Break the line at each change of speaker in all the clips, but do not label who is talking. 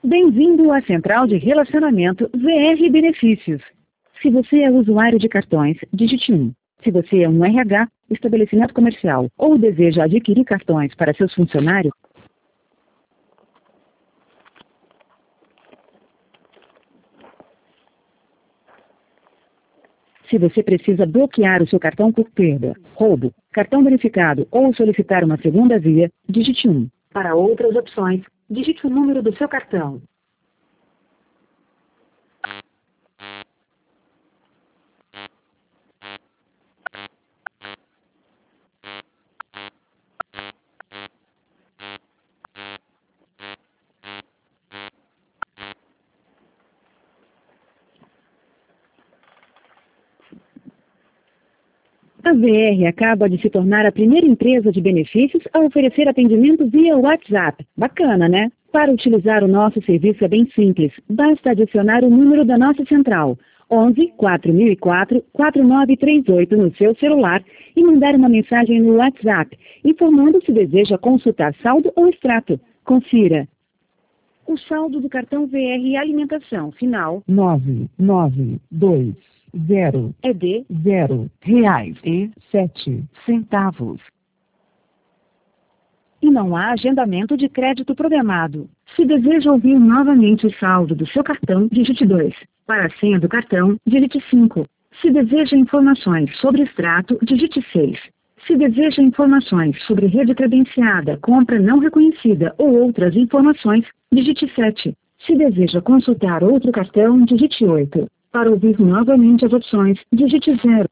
Bem-vindo à Central de Relacionamento VR Benefícios. Se você é usuário de cartões, digite 1. Se você é um RH, estabelecimento comercial, ou deseja adquirir cartões para seus funcionários, se você precisa bloquear o seu cartão por perda, roubo, cartão verificado ou solicitar uma segunda via, digite 1. Para outras opções, digite o número do seu cartão. A VR acaba de se tornar a primeira empresa de benefícios a oferecer atendimento via WhatsApp. Bacana, né? Para utilizar o nosso serviço é bem simples. Basta adicionar o número da nossa central, 11 4004 4938 no seu celular e mandar uma mensagem no WhatsApp, informando se deseja consultar saldo ou extrato. Confira. O saldo do cartão VR Alimentação final
992 0
é de
R$0,07.
e não há agendamento de crédito programado. Se deseja ouvir novamente o saldo do seu cartão, digite 2. Para a senha do cartão, digite 5. Se deseja informações sobre extrato, digite 6. Se deseja informações sobre rede credenciada, compra não reconhecida ou outras informações, digite 7. Se deseja consultar outro cartão, digite 8. Para ouvir novamente as opções, digite 0.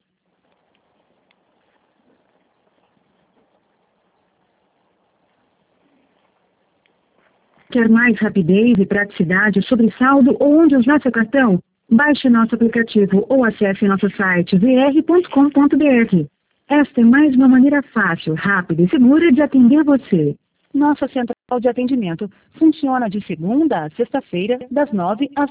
Quer mais rapidez e praticidade sobre saldo ou onde usar seu cartão? Baixe nosso aplicativo ou acesse nosso site vr.com.br. Esta é mais uma maneira fácil, rápida e segura de atender você. Nossa central de atendimento funciona de segunda a sexta-feira, das 9 às